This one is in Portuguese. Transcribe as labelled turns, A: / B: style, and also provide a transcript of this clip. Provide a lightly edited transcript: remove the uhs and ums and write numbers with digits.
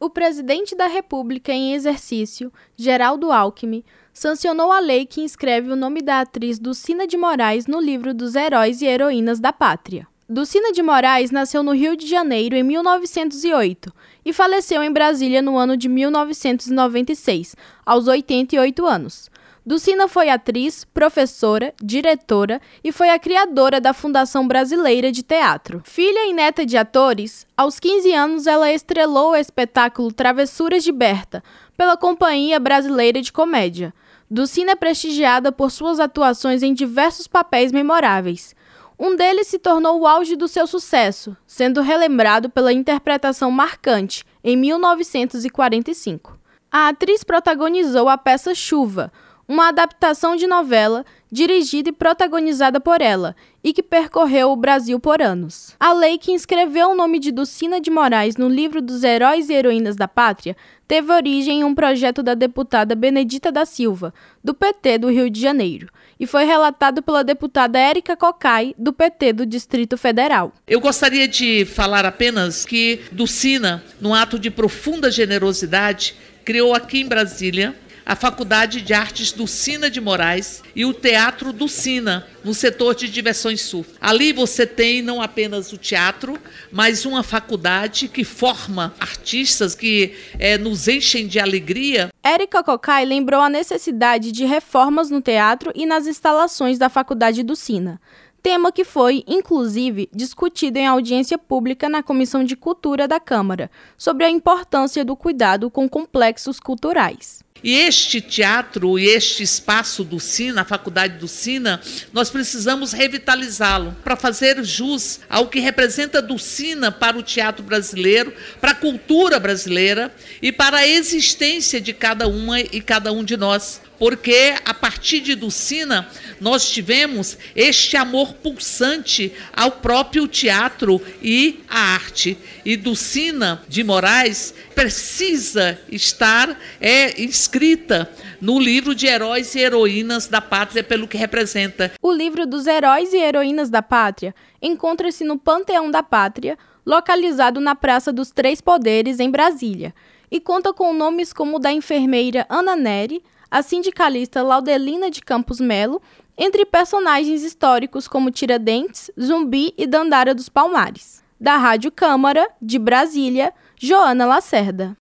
A: O presidente da República em exercício, Geraldo Alckmin, sancionou a lei que inscreve o nome da atriz Dulcina de Moraes no livro dos Heróis e Heroínas da Pátria. Dulcina de Moraes nasceu no Rio de Janeiro em 1908 e faleceu em Brasília no ano de 1996, aos 88 anos. Dulcina foi atriz, professora, diretora e foi a criadora da Fundação Brasileira de Teatro. Filha e neta de atores, aos 15 anos ela estrelou o espetáculo Travessuras de Berta, pela Companhia Brasileira de Comédia. Dulcina é prestigiada por suas atuações em diversos papéis memoráveis. Um deles se tornou o auge do seu sucesso, sendo relembrado pela interpretação marcante, em 1945. A atriz protagonizou a peça Chuva, uma adaptação de novela dirigida e protagonizada por ela, e que percorreu o Brasil por anos. A lei que inscreveu o nome de Dulcina de Moraes no livro dos Heróis e Heroínas da Pátria teve origem em um projeto da deputada Benedita da Silva, do PT do Rio de Janeiro, e foi relatado pela deputada Érica Cocai, do PT do Distrito Federal.
B: Eu gostaria de falar apenas que Dulcina, num ato de profunda generosidade, criou aqui em Brasília a Faculdade de Artes Dulcina de Moraes e o Teatro Dulcina, no setor de Diversões Sul. Ali você tem não apenas o teatro, mas uma faculdade que forma artistas que nos enchem de alegria.
A: Érica Cocai lembrou a necessidade de reformas no teatro e nas instalações da Faculdade Dulcina, tema que foi, inclusive, discutido em audiência pública na Comissão de Cultura da Câmara, sobre a importância do cuidado com complexos culturais.
B: E este teatro e este espaço Dulcina, a Faculdade Dulcina, nós precisamos revitalizá-lo para fazer jus ao que representa Dulcina para o teatro brasileiro, para a cultura brasileira e para a existência de cada uma e cada um de nós. Porque, a partir de Dulcina, nós tivemos este amor pulsante ao próprio teatro e à arte. E Dulcina de Moraes precisa estar inscrita no livro de Heróis e Heroínas da Pátria, pelo que representa.
A: O livro dos Heróis e Heroínas da Pátria encontra-se no Panteão da Pátria, localizado na Praça dos Três Poderes, em Brasília, e conta com nomes como o da enfermeira Ana Nery, a sindicalista Laudelina de Campos Melo, entre personagens históricos como Tiradentes, Zumbi e Dandara dos Palmares. Da Rádio Câmara, de Brasília, Joana Lacerda.